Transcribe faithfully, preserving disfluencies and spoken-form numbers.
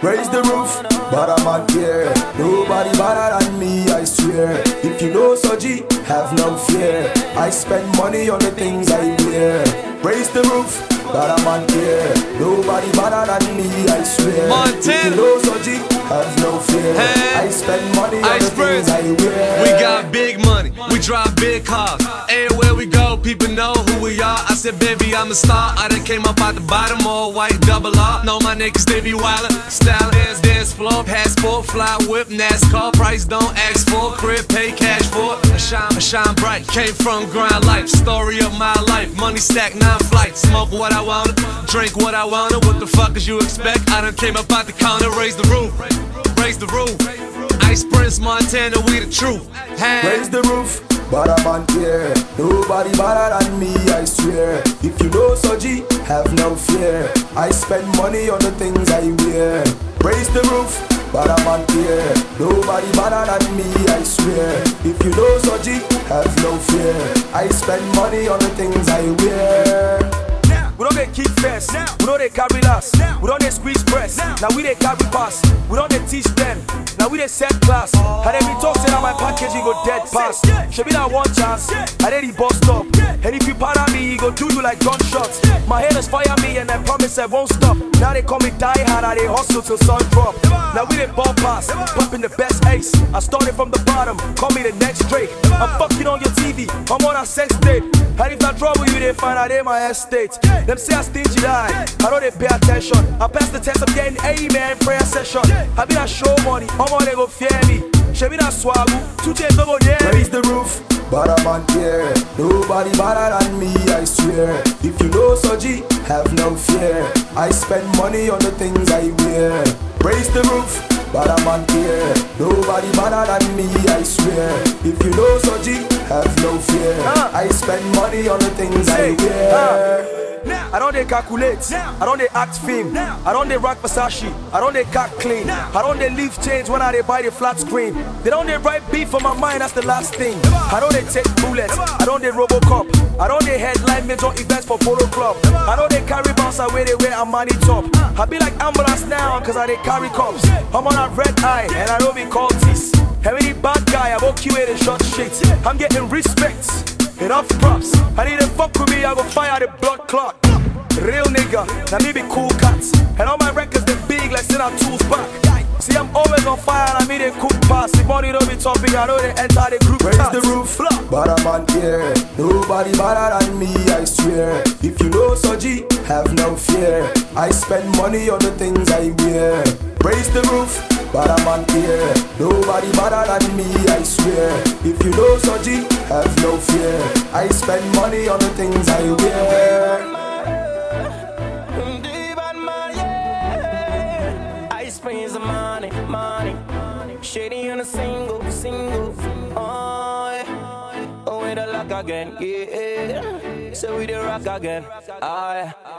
Raise the roof, but I'm on here. Nobody better than me, I swear. If you know Soji, have no fear. I spend money on the things I wear. Raise the roof, but I'm on here. Nobody better than me, I swear. Montana. If you know Soji, have no fear. Hey. I spend money on Ice the things I wear. We got big money, we drive big cars. Everywhere we go, people know who we are. I said, baby, I'm a star. I done came up out the bottom, all white, double R. Know my niggas, they be wildin'. Style, dance, dance floor, passport, fly whip, NASCAR. Price don't ask for, crib, pay cash for it. I shine, I shine bright. Came from grind life, story of my life. Money stack, nine flights. Smoke what I wanted, drink what I wanted. What the fuck is you expect? I done came up out the counter, raise the roof, raise the roof. Ice Prince, Montana, we the truth. Hey. Raise the roof, but I'm on here. Nobody better than me, I swear. If you know Soji, have no fear. I spend money on the things I wear. Raise the roof, but I'm on here. Nobody better than me, I swear. If you know Soji, have no fear. I spend money on the things I wear. We don't they keep fast, we don't they carry last. We don't they squeeze press, now we they carry pass. We don't they teach them, now we they set class. And every talk say now my package you go dead pass. Should be that one chance, I did the bus stop. And if you para me, he go do you like gunshots. My haters fire me and I promise I won't stop. Now they call me die hard, I they hustle till sun drop. Now we they ball pass, pumping the best ace. I started from the bottom, call me the next Drake. I'm fucking on your T V, I'm on a sex tape. And if I trouble you, they find out in my estate. Them say I stingy die, I know they pay attention. I pass the test, I'm getting amen, prayer session. I be that show money, how more they go fear me. She be that swagoo, two chains no go near me. Raise the roof, but I'm on here. Nobody better than me, I swear. If you know Soji, have no fear. I spend money on the things I wear. Raise the roof, but I'm on here. Nobody better than me, I swear. If you know Soji, have no fear. uh. I spend money on the things I wear. uh. I don't they calculate, I don't they act film, I don't they rock Versace, I don't they cut clean, I don't they leave change when I they buy the flat screen. They don't they write beef on my mind, that's the last thing. I don't they take bullets, I don't they Robocop, I don't they headline major events for Polo Club. I don't they carry bounce away they wear a money top. I be like ambulance now, cause I they carry cops. I'm on a red eye, and I don't be called this. Heavy bad guy, I won't Q A the short shit. I'm getting respect. Enough props, I need to fuck with me, I go fire the blood clot. Real nigga, now me be cool cats. And all my records they big like send our tools back. See I'm always on fire and I mean they cook pass. If money don't be topic, I know they enter the group. Raise the roof, but I'm on here. Nobody better than me, I swear. If you know Soji, have no fear. I spend money on the things I wear. Raise the roof, but I'm on here. Nobody better than me, I swear. If you know Soji, have no fear. I spend money on the things I wear. Ice Prince, money, money. Shady on a single, single. Oh, yeah. Oh, we the lock again, yeah. So we the rock again, ah, yeah.